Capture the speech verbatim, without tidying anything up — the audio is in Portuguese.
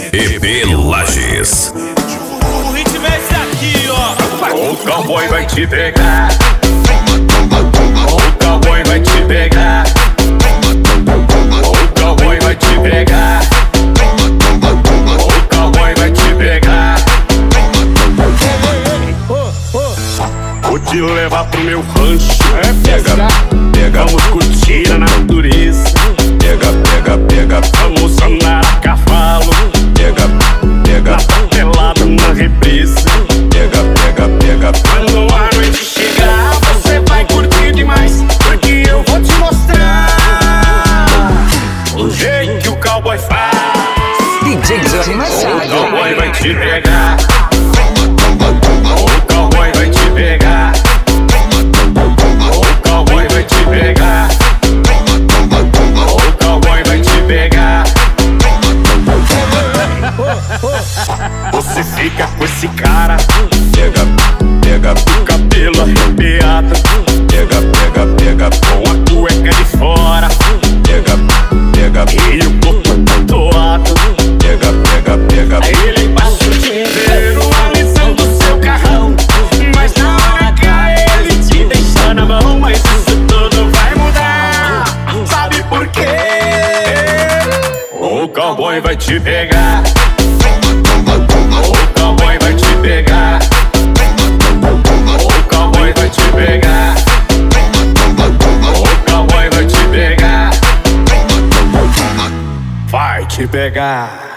E P Lages. O ritmo é esse aqui, ó. O cowboy vai te pegar. O cowboy vai te pegar. O cowboy vai te pegar. O cowboy vai te pegar. Vou te levar pro meu rancho. Pega, pega, vamos curtir a natureza. Pega, pega, pega, vamos andar a cavalo. Pega, pega, na papelada, na represa. Pega, pega, pega. Quando a noite chegar, você vai curtir demais, porque eu vou te mostrar o jeito que o cowboy faz. D J Johnny Machado. O cowboy vai te pegar. O cowboy vai te pegar. O cowboy vai te pegar. O cowboy vai te pegar. Você fica com esse cara. Pega, pega, o cabelo arrepiado. Pega, pega, pega, com a cueca de fora. Pega, pega, e o corpo tatuado. Pega, pega, pega, ele passa o dia inteiro alisando o seu carrão, mas na hora H ele te deixa na mão. Mas isso tudo vai mudar, sabe por quê? O cowboy vai te pegar. O cowboy vai te pegar. O cowboy vai te pegar. O cowboy vai te pegar. Vai te pegar.